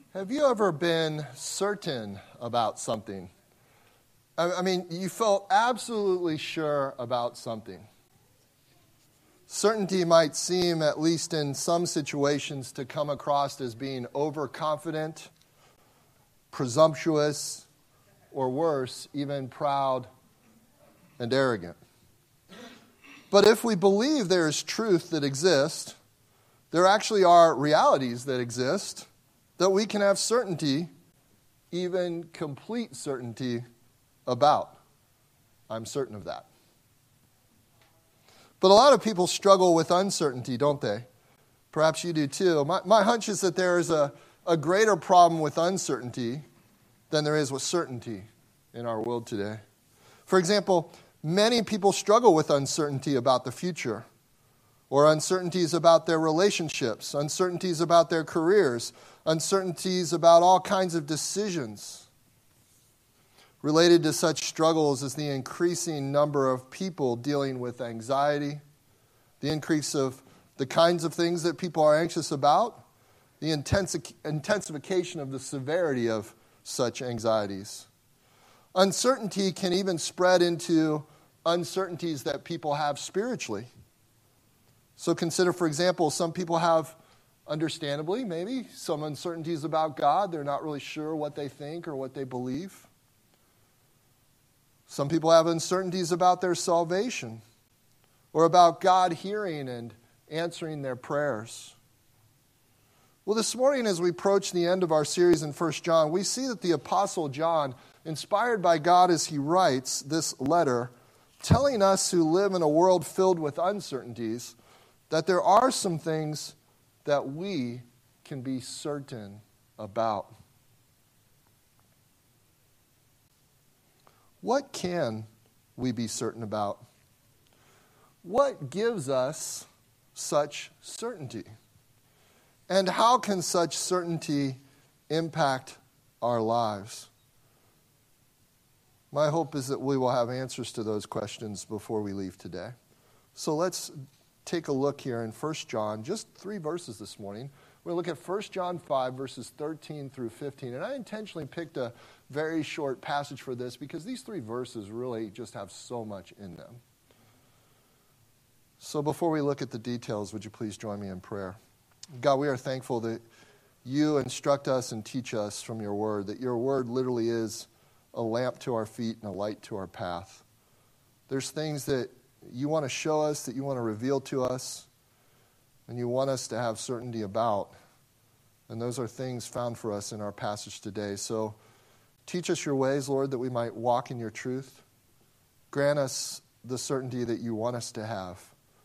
Have you ever been certain about something? I mean, you felt absolutely sure about something. Certainty might seem, at least in some situations, to come across as being overconfident, presumptuous, or worse, even proud and arrogant. But if we believe there is truth that exists, there actually are realities that exist that we can have certainty, even complete certainty about. I'm certain of that. But a lot of people struggle with uncertainty, don't they? Perhaps you do too. My hunch is that there is a greater problem with uncertainty than there is with certainty in our world today. For example, many people struggle with uncertainty about the future, or uncertainties about their relationships, uncertainties about their careers, uncertainties about all kinds of decisions. Related to such struggles is the increasing number of people dealing with anxiety, the increase of the kinds of things that people are anxious about, the intensification of the severity of such anxieties. Uncertainty can even spread into uncertainties that people have spiritually. So consider, for example, some people have, understandably, maybe some uncertainties about God. They're not really sure what they think or what they believe. Some people have uncertainties about their salvation or about God hearing and answering their prayers. Well, this morning as we approach the end of our series in 1 John, we see that the Apostle John, inspired by God as he writes this letter, telling us who live in a world filled with uncertainties, that there are some things that we can be certain about. What can we be certain about? What gives us such certainty? And how can such certainty impact our lives? My hope is that we will have answers to those questions before we leave today. So let's take a look here in 1 John, just 3 verses this morning. We're going to look at 1 John 5, verses 13 through 15. And I intentionally picked a very short passage for this because these 3 verses really just have so much in them. So before we look at the details, would you please join me in prayer? God, we are thankful that you instruct us and teach us from your word, that your word literally is a lamp to our feet and a light to our path. There's things that you want to show us, that you want to reveal to us, and you want us to have certainty about. And those are things found for us in our passage today. So teach us your ways, Lord, that we might walk in your truth. Grant us the certainty that you want us to have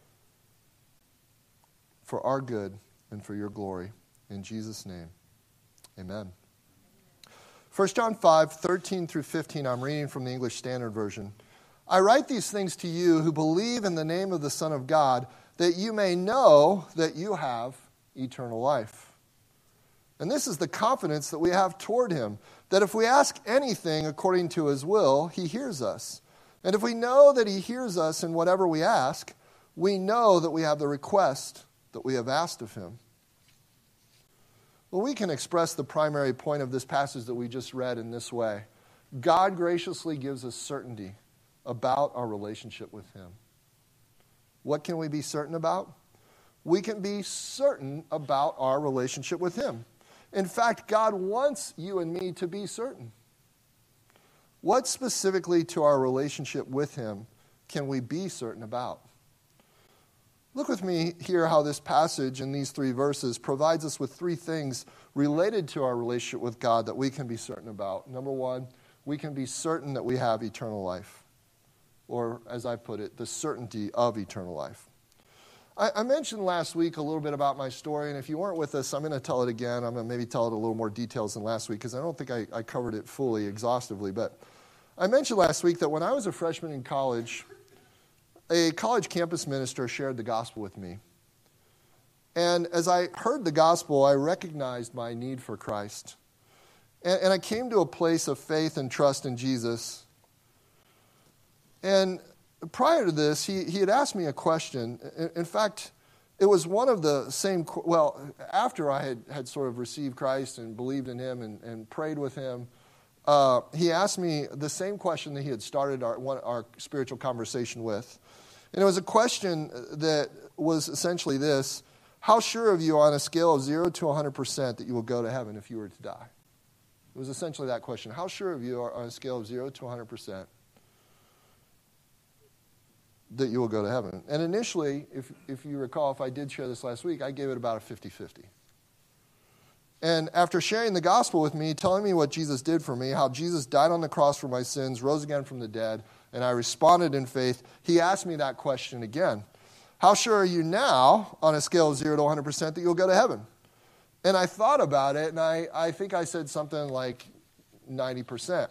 for our good and for your glory. In Jesus' name, amen. 1 John 5, 13 through 15, I'm reading from the English Standard Version. I write these things to you who believe in the name of the Son of God, that you may know that you have eternal life. And this is the confidence that we have toward him, that if we ask anything according to his will, he hears us. And if we know that he hears us in whatever we ask, we know that we have the request that we have asked of him. Well, we can express the primary point of this passage that we just read in this way. God graciously gives us certainty about our relationship with him. What can we be certain about? We can be certain about our relationship with him. In fact, God wants you and me to be certain. What specifically to our relationship with him can we be certain about? Look with me here how this passage in these 3 verses provides us with 3 things related to our relationship with God that we can be certain about. Number 1, we can be certain that we have eternal life. Or, as I put it, the certainty of eternal life. I mentioned last week a little bit about my story, and if you weren't with us, I'm going to tell it again. I'm going to maybe tell it a little more details than last week, because I don't think I covered it fully, exhaustively. But I mentioned last week that when I was a freshman in college, a college campus minister shared the gospel with me. And as I heard the gospel, I recognized my need for Christ. And I came to a place of faith and trust in Jesus. And prior to this, he had asked me a question. In fact, it was one of the same, well, after I had sort of received Christ and believed in him and prayed with him, he asked me the same question that he had started our spiritual conversation with. And it was a question that was essentially this: how sure of you on a scale of 0 to 100% that you will go to heaven if you were to die? It was essentially that question. How sure of you are on a scale of 0 to 100% that you will go to heaven? And initially, if you recall, if I did share this last week, I gave it about a 50-50. And after sharing the gospel with me, telling me what Jesus did for me, how Jesus died on the cross for my sins, rose again from the dead, and I responded in faith, he asked me that question again. How sure are you now, on a scale of 0 to 100%, that you'll go to heaven? And I thought about it, and I think I said something like 90%.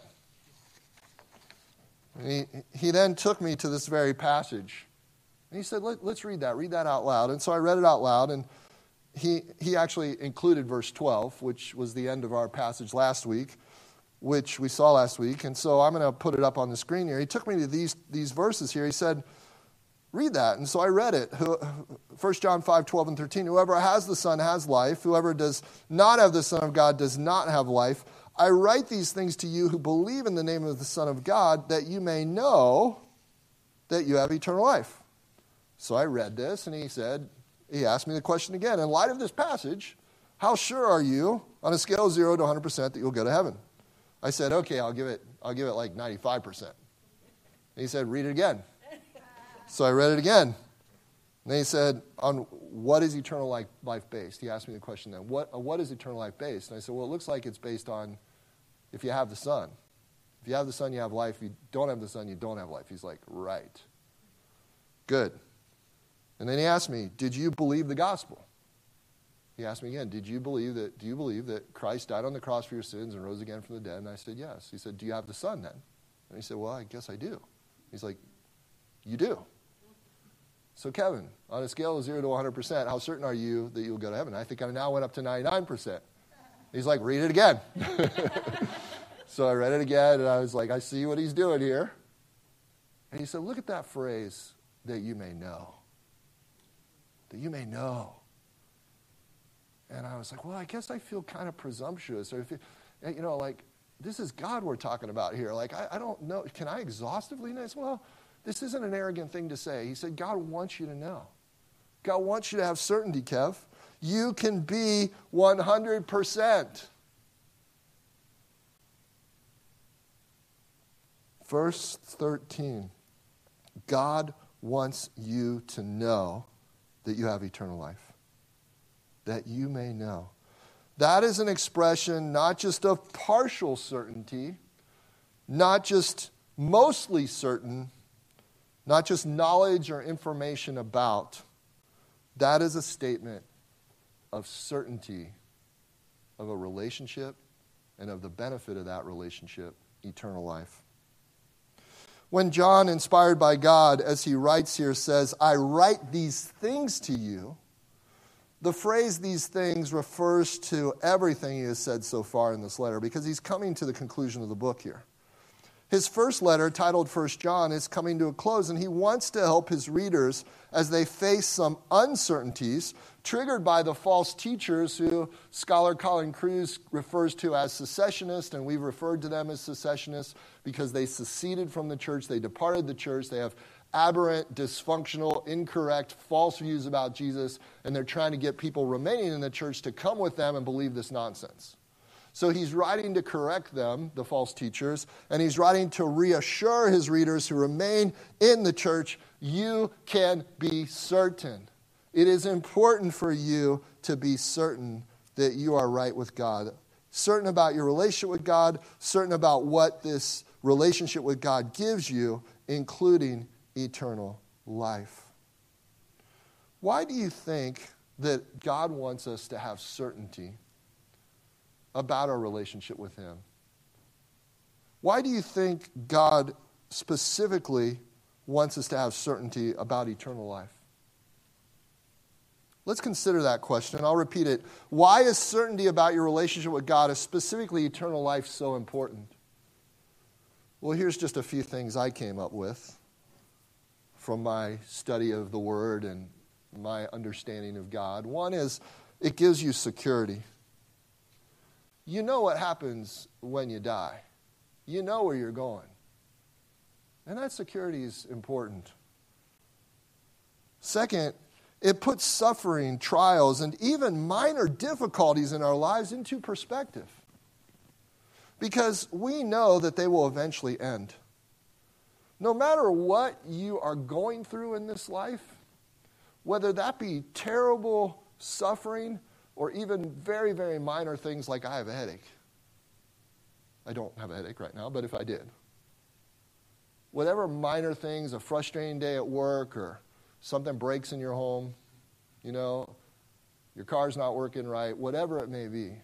He then took me to this very passage. And he said, let's read that. Read that out loud. And so I read it out loud, and he actually included verse 12, which was the end of our passage last week, which we saw last week. And so I'm going to put it up on the screen here. He took me to these verses here. He said, read that. And so I read it. 1 John 5, 12 and 13. Whoever has the Son has life. Whoever does not have the Son of God does not have life. I write these things to you who believe in the name of the Son of God, that you may know that you have eternal life. So I read this, and he asked me the question again. In light of this passage, how sure are you on a scale of 0 to 100% that you'll go to heaven? I said, okay, I'll give it like 95%. And he said, read it again. So I read it again. And then he said, on what is eternal life based? He asked me the question then, what is eternal life based? And I said, well, it looks like it's based on if you have the Son. If you have the Son, you have life. If you don't have the Son, you don't have life. He's like, right. Good. And then he asked me, did you believe the gospel? He asked me again, do you believe that Christ died on the cross for your sins and rose again from the dead? And I said, yes. He said, do you have the Son then? And he said, well, I guess I do. He's like, you do. So Kevin, on a scale of 0 to 100%, how certain are you that you'll go to heaven? I think I now went up to 99%. He's like, read it again. So I read it again, and I was like, I see what he's doing here. And he said, look at that phrase, that you may know. That you may know. And I was like, well, I guess I feel kind of presumptuous. Or like, this is God we're talking about here. Like, I don't know. Can I exhaustively know? Well, this isn't an arrogant thing to say. He said, God wants you to know. God wants you to have certainty, Kev. You can be 100%. Verse 13. God wants you to know that you have eternal life. That you may know. That is an expression not just of partial certainty, not just mostly certain, not just knowledge or information about. That is a statement of certainty of a relationship and of the benefit of that relationship, eternal life. When John, inspired by God, as he writes here, says, I write these things to you, the phrase these things refers to everything he has said so far in this letter, because he's coming to the conclusion of the book here. His first letter, titled 1 John, is coming to a close, and he wants to help his readers as they face some uncertainties triggered by the false teachers who scholar Colin Kruse refers to as secessionists, and we've referred to them as secessionists because they seceded from the church, they departed the church, they have aberrant, dysfunctional, incorrect, false views about Jesus, and they're trying to get people remaining in the church to come with them and believe this nonsense. So he's writing to correct them, the false teachers, and he's writing to reassure his readers who remain in the church, you can be certain. It is important for you to be certain that you are right with God, certain about your relationship with God, certain about what this relationship with God gives you, including eternal life. Why do you think that God wants us to have certainty about our relationship with him? Why do you think God specifically wants us to have certainty about eternal life? Let's consider that question. I'll repeat it. Why is certainty about your relationship with God, specifically eternal life, so important? Well, here's just a few things I came up with from my study of the Word and my understanding of God. One is it gives you security. You know what happens when you die. You know where you're going. And that security is important. Second, it puts suffering, trials, and even minor difficulties in our lives into perspective. Because we know that they will eventually end. No matter what you are going through in this life, whether that be terrible suffering or even very, very minor things like I have a headache. I don't have a headache right now, but if I did. Whatever minor things, a frustrating day at work or something breaks in your home, your car's not working right, whatever it may be.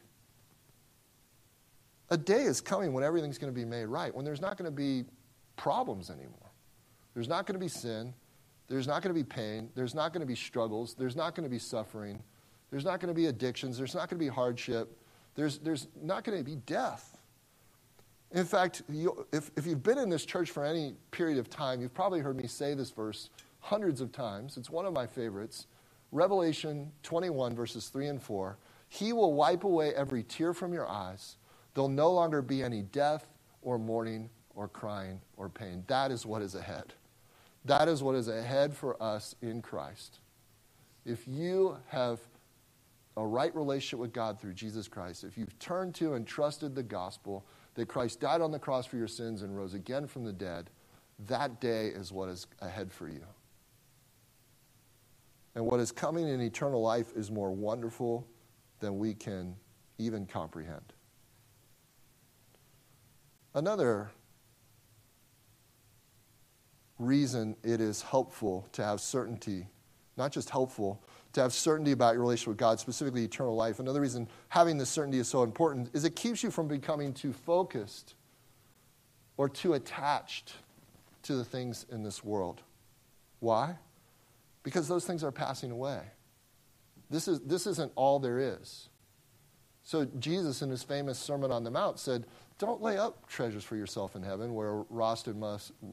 A day is coming when everything's going to be made right, when there's not going to be problems anymore. There's not going to be sin. There's not going to be pain. There's not going to be struggles. There's not going to be suffering. There's not going to be addictions. There's not going to be hardship. There's not going to be death. In fact, if you've been in this church for any period of time, you've probably heard me say this verse hundreds of times. It's one of my favorites. Revelation 21, verses 3 and 4. He will wipe away every tear from your eyes. There'll no longer be any death or mourning or crying or pain. That is what is ahead. That is what is ahead for us in Christ. If you have a right relationship with God through Jesus Christ, if you've turned to and trusted the gospel, that Christ died on the cross for your sins and rose again from the dead, that day is what is ahead for you. And what is coming in eternal life is more wonderful than we can even comprehend. Another reason it is helpful to have certainty, not just helpful, to have certainty about your relationship with God, specifically eternal life. Another reason having this certainty is so important is it keeps you from becoming too focused or too attached to the things in this world. Why? Because those things are passing away. This isn't all there is. So Jesus, in his famous Sermon on the Mount, said, don't lay up treasures for yourself in heaven where rust and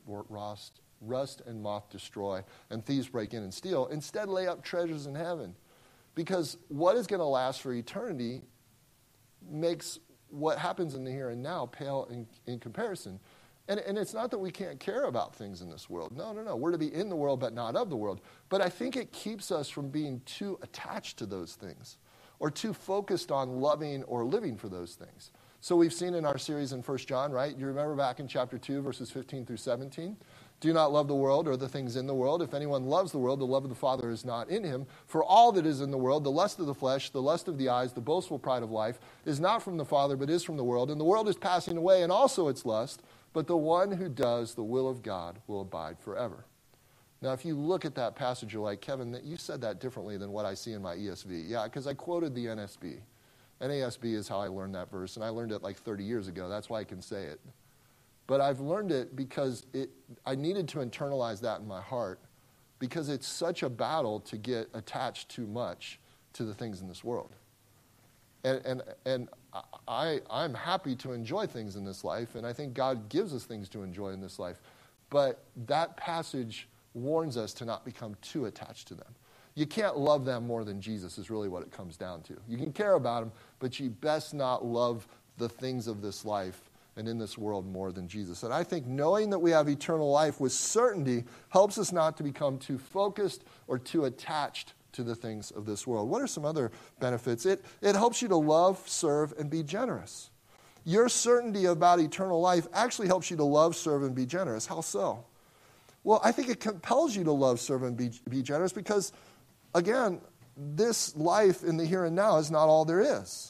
moth destroy and thieves break in and steal. Instead, lay up treasures in heaven. Because what is going to last for eternity makes what happens in the here and now pale in comparison. And it's not that we can't care about things in this world. No. We're to be in the world, but not of the world. But I think it keeps us from being too attached to those things or too focused on loving or living for those things. So we've seen in our series in 1 John, right? You remember back in chapter 2, verses 15 through 17? Do not love the world or the things in the world. If anyone loves the world, the love of the Father is not in him. For all that is in the world, the lust of the flesh, the lust of the eyes, the boastful pride of life, is not from the Father, but is from the world. And the world is passing away, and also its lust. But the one who does the will of God will abide forever. Now, if you look at that passage, you're like, Kevin, you said that differently than what I see in my ESV. Yeah, because I quoted the NSB. NASB is how I learned that verse, and I learned it like 30 years ago. That's why I can say it. But I've learned it because I needed to internalize that in my heart because it's such a battle to get attached too much to the things in this world. And I'm happy to enjoy things in this life, and I think God gives us things to enjoy in this life. But that passage warns us to not become too attached to them. You can't love them more than Jesus is really what it comes down to. You can care about them, but you best not love the things of this life and in this world more than Jesus. And I think knowing that we have eternal life with certainty helps us not to become too focused or too attached to the things of this world. What are some other benefits? It helps you to love, serve, and be generous. Your certainty about eternal life actually helps you to love, serve, and be generous. How so? Well, I think it compels you to love, serve, and be generous because, again, this life in the here and now is not all there is.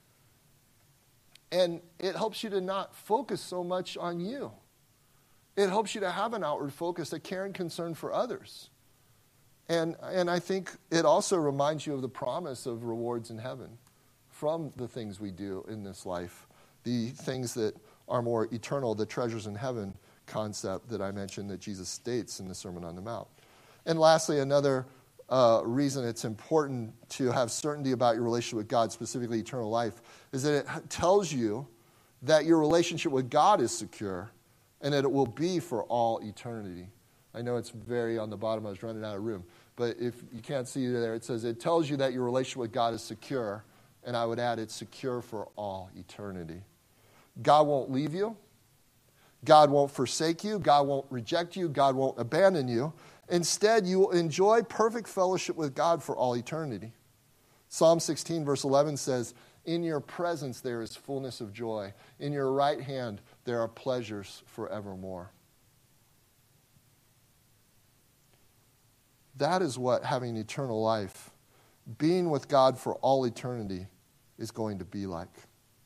And it helps you to not focus so much on you. It helps you to have an outward focus, a care and concern for others. And I think it also reminds you of the promise of rewards in heaven from the things we do in this life, the things that are more eternal, the treasures in heaven concept that I mentioned that Jesus states in the Sermon on the Mount. And lastly, another reason it's important to have certainty about your relationship with God, specifically eternal life, is that it tells you that your relationship with God is secure and that it will be for all eternity. I know it's very on the bottom. I was running out of room. But if you can't see it there, it says it tells you that your relationship with God is secure. And I would add it's secure for all eternity. God won't leave you. God won't forsake you. God won't reject you. God won't abandon you. Instead, you will enjoy perfect fellowship with God for all eternity. Psalm 16, verse 11 says, in your presence there is fullness of joy. In your right hand there are pleasures forevermore. That is what having eternal life, being with God for all eternity, is going to be like.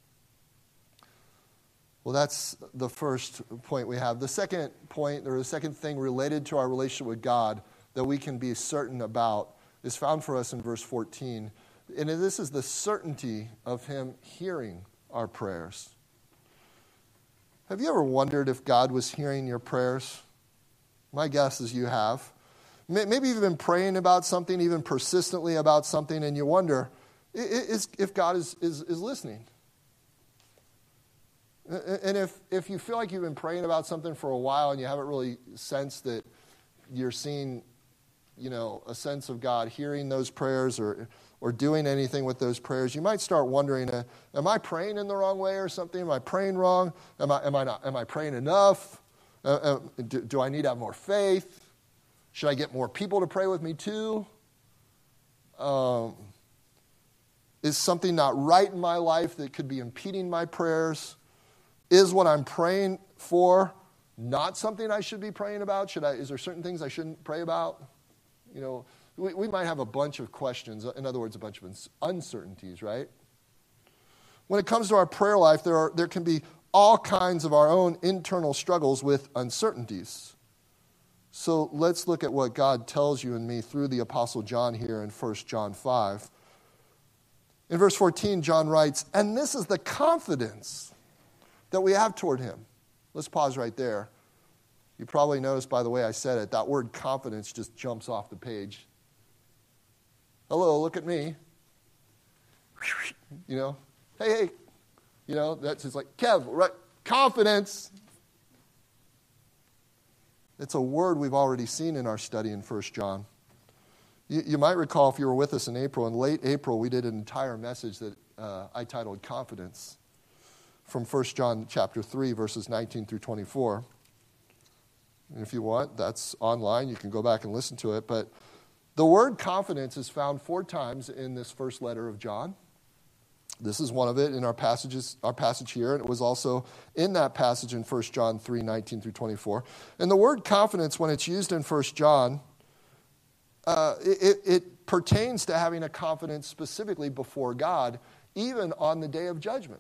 Well, that's the first point we have. The second point, or the second thing related to our relationship with God that we can be certain about, is found for us in verse 14. And this is the certainty of Him hearing our prayers. Have you ever wondered if God was hearing your prayers? My guess is you have. Maybe you've been praying about something, even persistently about something, and you wonder if God is listening. And if you feel like you've been praying about something for a while and you haven't really sensed that you're seeing, a sense of God hearing those prayers or doing anything with those prayers, you might start wondering, am I praying in the wrong way or something? Am I praying wrong? Am I praying enough? Do I need to have more faith? Should I get more people to pray with me too? Is something not right in my life that could be impeding my prayers? Is what I'm praying for not something I should be praying about? Is there certain things I shouldn't pray about? We might have a bunch of questions. In other words, a bunch of uncertainties, right? When it comes to our prayer life, there can be all kinds of our own internal struggles with uncertainties. So let's look at what God tells you and me through the Apostle John here in 1 John 5. In verse 14, John writes, and this is the confidence that we have toward Him. Let's pause right there. You probably noticed by the way I said it, that word confidence just jumps off the page. Hello, look at me. Hey. That's just like, Kev, right? Confidence. It's a word we've already seen in our study in 1 John. You might recall if you were with us in April. In late April, we did an entire message that I titled Confidence from 1 John chapter 3, verses 19 through 24. And if you want, that's online. You can go back and listen to it. But the word confidence is found 4 times in this first letter of John. This is one of it in our passage here, and it was also in that passage in 1 John 3, 19 through 24. And the word confidence, when it's used in 1 John, it pertains to having a confidence specifically before God, even on the day of judgment.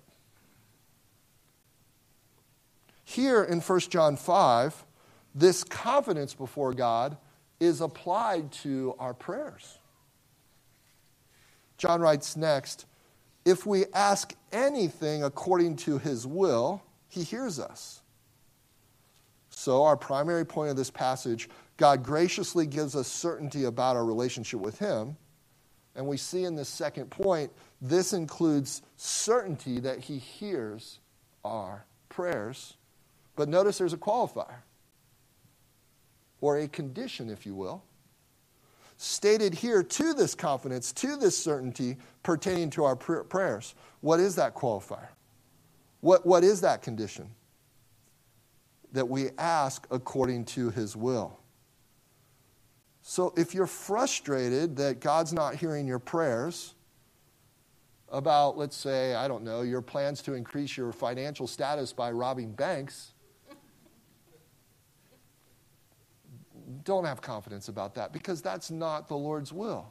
Here in 1 John 5, this confidence before God is applied to our prayers. John writes next, if we ask anything according to His will, He hears us. So our primary point of this passage, God graciously gives us certainty about our relationship with Him. And we see in this second point, this includes certainty that He hears our prayers. But notice there's a qualifier, or a condition, if you will, stated here to this confidence, to this certainty pertaining to our prayers. What is that qualifier? What is that condition? That we ask according to His will. So if you're frustrated that God's not hearing your prayers about, let's say, I don't know, your plans to increase your financial status by robbing banks, don't have confidence about that, because that's not the Lord's will.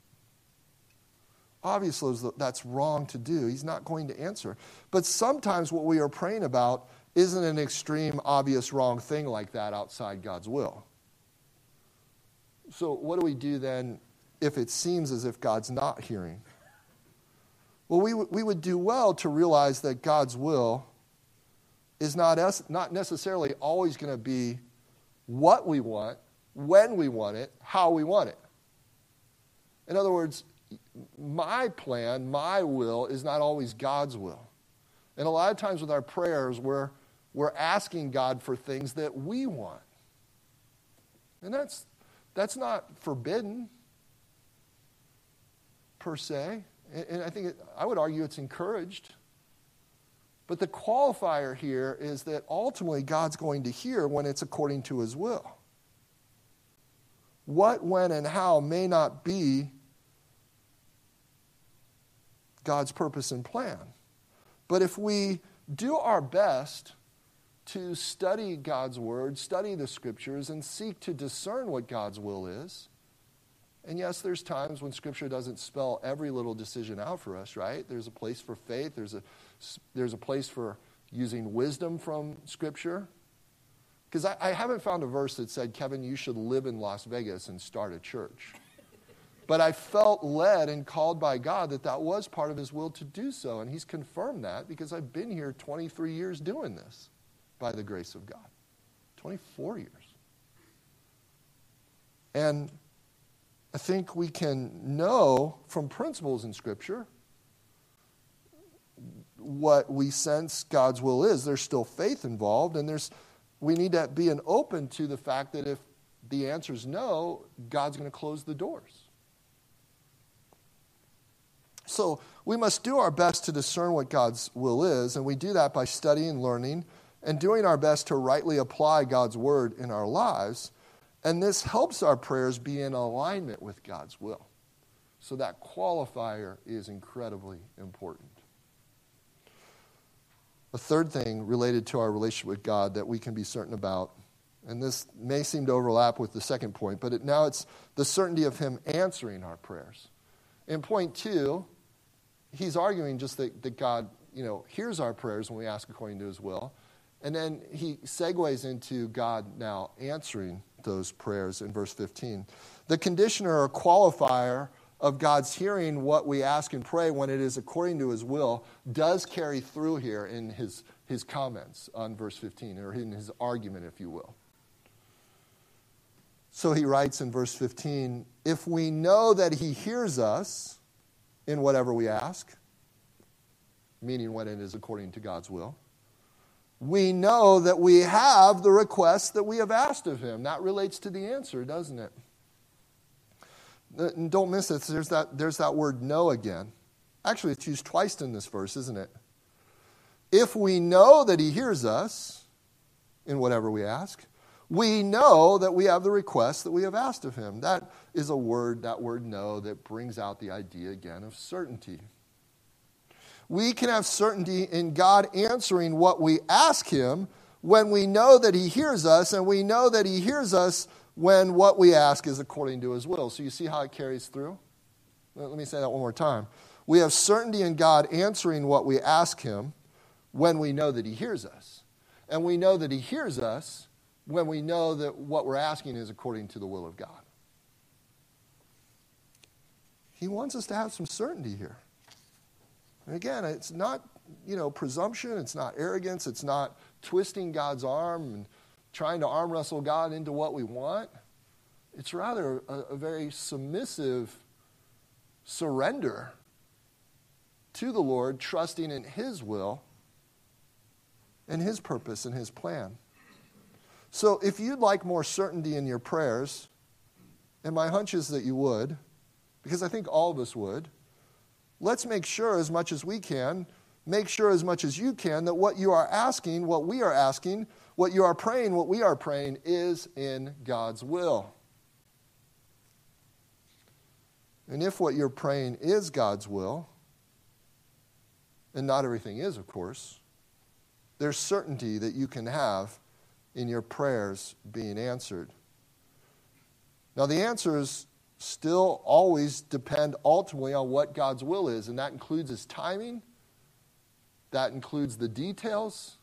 Obviously, that's wrong to do. He's not going to answer. But sometimes what we are praying about isn't an extreme, obvious, wrong thing like that outside God's will. So what do we do then if it seems as if God's not hearing? Well, we would do well to realize that God's will is not necessarily always going to be what we want, when we want it, how we want it. In other words, my plan, my will is not always God's will. And a lot of times with our prayers, we're asking God for things that we want. And That's not forbidden, per se. And I think I would argue it's encouraged. But the qualifier here is that ultimately God's going to hear when it's according to his will. What, when, and how may not be God's purpose and plan. But if we do our best to study God's word, study the scriptures, and seek to discern what God's will is, and yes, there's times when Scripture doesn't spell every little decision out for us, right? There's a place for faith. There's a place for using wisdom from Scripture. Because I haven't found a verse that said, Kevin, you should live in Las Vegas and start a church. But I felt led and called by God that was part of his will to do so. And he's confirmed that because I've been here 23 years doing this by the grace of God. 24 years. And I think we can know from principles in Scripture what we sense God's will is. There's still faith involved, and we need to be open to the fact that if the answer is no, God's going to close the doors. So we must do our best to discern what God's will is, and we do that by studying, learning, and doing our best to rightly apply God's word in our lives. And this helps our prayers be in alignment with God's will. So that qualifier is incredibly important. A third thing related to our relationship with God that we can be certain about, and this may seem to overlap with the second point, but now it's the certainty of him answering our prayers. In point 2, he's arguing just that God, hears our prayers when we ask according to his will. And then he segues into God now answering those prayers in verse 15. The conditioner or qualifier of God's hearing what we ask and pray when it is according to his will does carry through here in his comments on verse 15, or in his argument, if you will. So he writes in verse 15, if we know that he hears us in whatever we ask, meaning when it is according to God's will, we know that we have the request that we have asked of him. That relates to the answer, doesn't it? And don't miss it. There's that word know again. Actually, it's used twice in this verse, isn't it? If we know that he hears us in whatever we ask, we know that we have the request that we have asked of him. That is a word, that word know, that brings out the idea again of certainty. We can have certainty in God answering what we ask him when we know that he hears us, and we know that he hears us when what we ask is according to his will. So you see how it carries through? Let me say that one more time. We have certainty in God answering what we ask him when we know that he hears us. And we know that he hears us when we know that what we're asking is according to the will of God. He wants us to have some certainty here. And again, it's not, presumption, it's not arrogance, it's not twisting God's arm and trying to arm wrestle God into what we want. It's rather a very submissive surrender to the Lord, trusting in his will and his purpose and his plan. So if you'd like more certainty in your prayers, and my hunch is that you would, because I think all of us would, let's make sure as much as we can, make sure as much as you can, that what you are asking, what we are asking, what you are praying, what we are praying, is in God's will. And if what you're praying is God's will, and not everything is, of course, there's certainty that you can have in your prayers being answered. Now, the answers still always depend ultimately on what God's will is, and that includes his timing, that includes the details.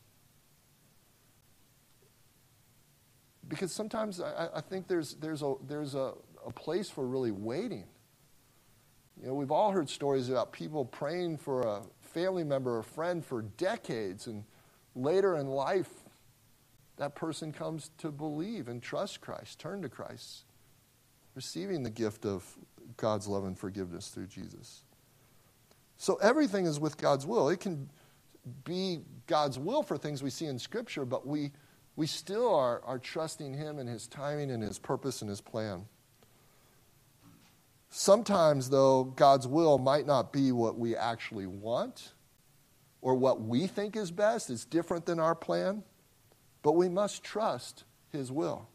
Because sometimes I think there's a place for really waiting. We've all heard stories about people praying for a family member or friend for decades, and later in life, that person comes to believe and trust Christ, turn to Christ, receiving the gift of God's love and forgiveness through Jesus. So everything is with God's will. It can be God's will for things we see in Scripture, but we still are trusting him and his timing and his purpose and his plan. Sometimes, though, God's will might not be what we actually want or what we think is best. It's different than our plan, but we must trust his will.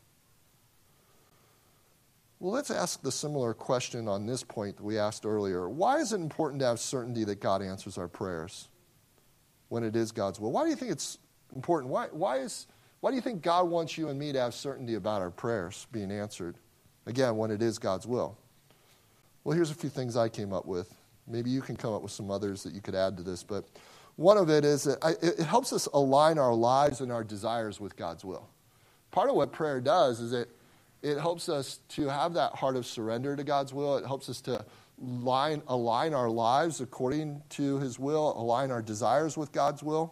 Well, let's ask the similar question on this point that we asked earlier. Why is it important to have certainty that God answers our prayers when it is God's will? Why do you think it's important? Why do you think God wants you and me to have certainty about our prayers being answered, again, when it is God's will? Well, here's a few things I came up with. Maybe you can come up with some others that you could add to this, but one of it is that it helps us align our lives and our desires with God's will. Part of what prayer does is it helps us to have that heart of surrender to God's will. It helps us to align our lives according to his will, align our desires with God's will.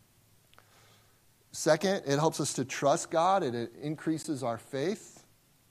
Second, it helps us to trust God, and it increases our faith.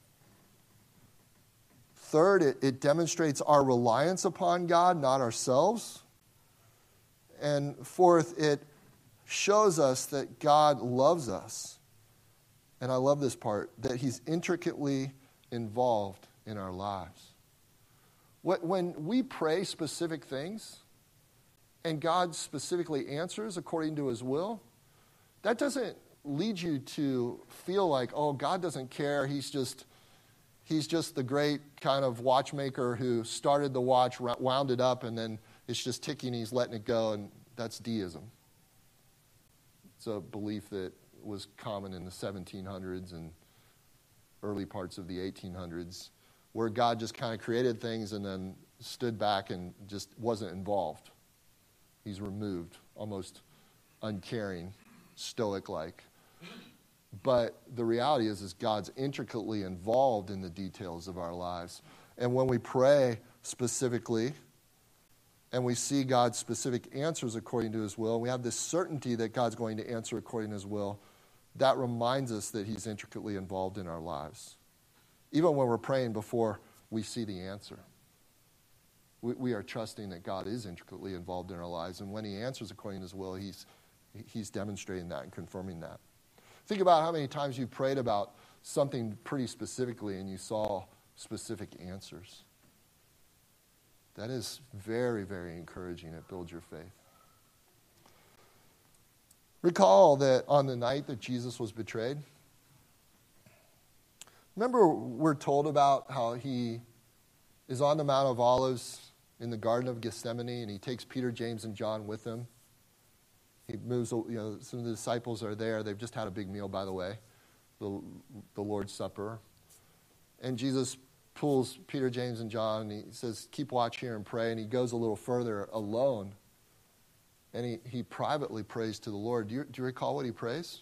Third, it demonstrates our reliance upon God, not ourselves. And fourth, it shows us that God loves us. And I love this part, that he's intricately involved in our lives. When we pray specific things and God specifically answers according to his will, that doesn't lead you to feel like, oh, God doesn't care. He's just the great kind of watchmaker who started the watch, wound it up, and then it's just ticking, he's letting it go, and that's deism. It's a belief that was common in the 1700s and early parts of the 1800s, where God just kind of created things and then stood back and just wasn't involved. He's removed, almost uncaring, stoic-like. But the reality is God's intricately involved in the details of our lives. And when we pray specifically, and we see God's specific answers according to his will, and we have this certainty that God's going to answer according to his will, that reminds us that he's intricately involved in our lives. Even when we're praying before we see the answer. We are trusting that God is intricately involved in our lives, and when he answers according to his will, he's demonstrating that and confirming that. Think about how many times you prayed about something pretty specifically and you saw specific answers. That is very, very encouraging. It builds your faith. Recall that on the night that Jesus was betrayed, remember we're told about how he is on the Mount of Olives in the Garden of Gethsemane, and he takes Peter, James, and John with him. He moves, some of the disciples are there. They've just had a big meal, by the way, the Lord's Supper. And Jesus pulls Peter, James, and John, and he says, keep watch here and pray. And he goes a little further alone, and he privately prays to the Lord. Do you recall what he prays?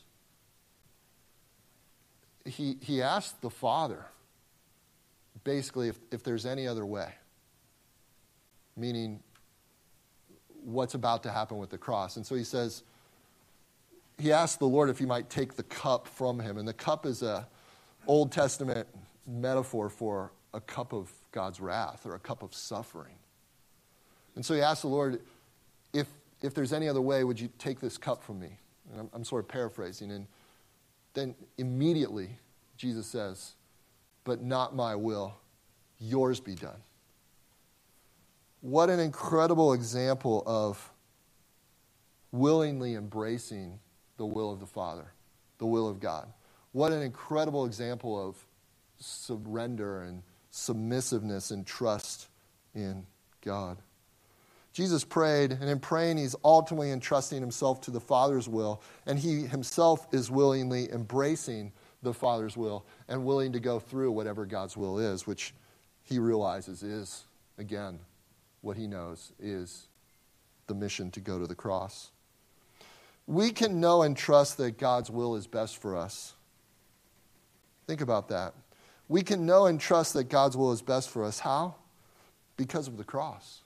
He asked the Father, basically, if there's any other way, meaning what's about to happen with the cross. And so he asked the Lord if he might take the cup from him. And the cup is a Old Testament metaphor for a cup of God's wrath or a cup of suffering. And so he asked the Lord, if there's any other way, would you take this cup from me? And I'm sort of paraphrasing. And then immediately Jesus says, but not my will, yours be done. What an incredible example of willingly embracing the will of the Father, the will of God. What an incredible example of surrender and submissiveness and trust in God. Jesus prayed, and in praying, he's ultimately entrusting himself to the Father's will, and he himself is willingly embracing the Father's will and willing to go through whatever God's will is, which he realizes is, again, what he knows is the mission to go to the cross. We can know and trust that God's will is best for us. Think about that. We can know and trust that God's will is best for us. How? Because of the cross.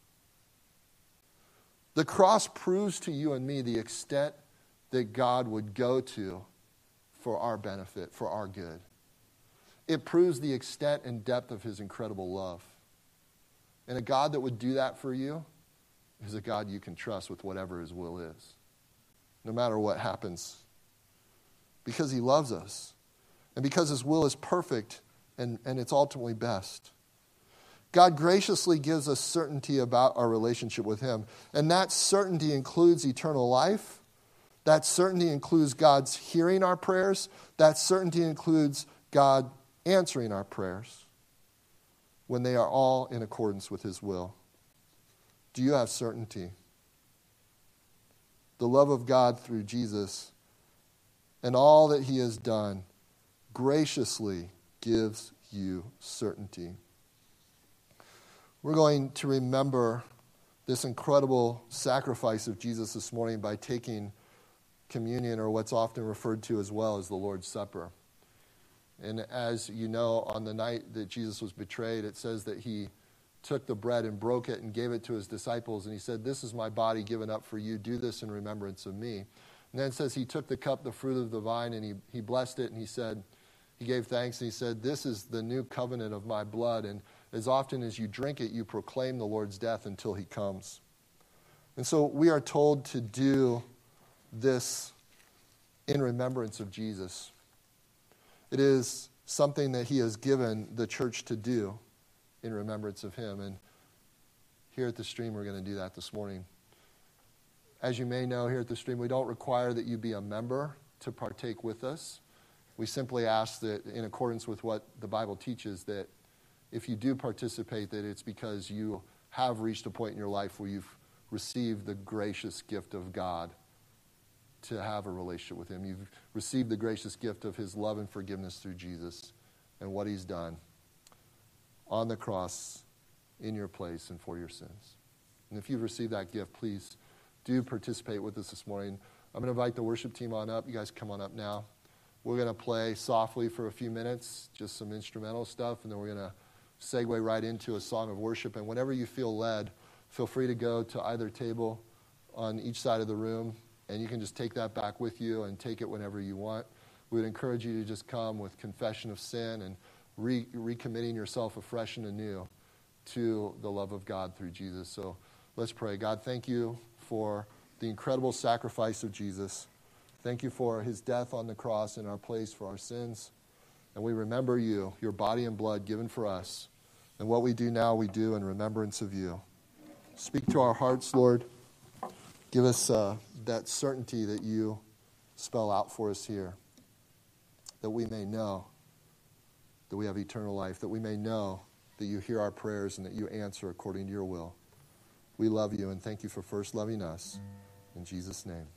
The cross proves to you and me the extent that God would go to for our benefit, for our good. It proves the extent and depth of his incredible love. And a God that would do that for you is a God you can trust with whatever his will is, no matter what happens. Because he loves us. And because his will is perfect and it's ultimately best. God graciously gives us certainty about our relationship with him. And that certainty includes eternal life. That certainty includes God's hearing our prayers. That certainty includes God answering our prayers when they are all in accordance with his will. Do you have certainty? The love of God through Jesus and all that he has done graciously gives you certainty. We're going to remember this incredible sacrifice of Jesus this morning by taking communion, or what's often referred to as well as the Lord's Supper. And as you know, on the night that Jesus was betrayed, it says that he took the bread and broke it and gave it to his disciples, and he said, "This is my body given up for you. Do this in remembrance of me." And then it says he took the cup, the fruit of the vine, and he blessed it, and he said, he gave thanks, and he said, "This is the new covenant of my blood, and as often as you drink it, you proclaim the Lord's death until he comes." And so we are told to do this in remembrance of Jesus. It is something that he has given the church to do in remembrance of him. And here at the Stream, we're going to do that this morning. As you may know, here at the Stream, we don't require that you be a member to partake with us. We simply ask that, in accordance with what the Bible teaches, that if you do participate, that it's because you have reached a point in your life where you've received the gracious gift of God to have a relationship with him. You've received the gracious gift of his love and forgiveness through Jesus and what he's done on the cross in your place and for your sins. And if you've received that gift, please do participate with us this morning. I'm going to invite the worship team on up. You guys come on up now. We're going to play softly for a few minutes, just some instrumental stuff, and then we're going to segue right into a song of worship. And whenever you feel led, feel free to go to either table on each side of the room, and you can just take that back with you and take it whenever you want. We would encourage you to just come with confession of sin and recommitting yourself afresh and anew to the love of God through Jesus. So let's pray. God, thank you for the incredible sacrifice of Jesus. Thank you for his death on the cross in our place for our sins. And we remember you, your body and blood given for us. And what we do now, we do in remembrance of you. Speak to our hearts, Lord. Give us that certainty that you spell out for us here, that we may know that we have eternal life, that we may know that you hear our prayers and that you answer according to your will. We love you and thank you for first loving us. In Jesus' name.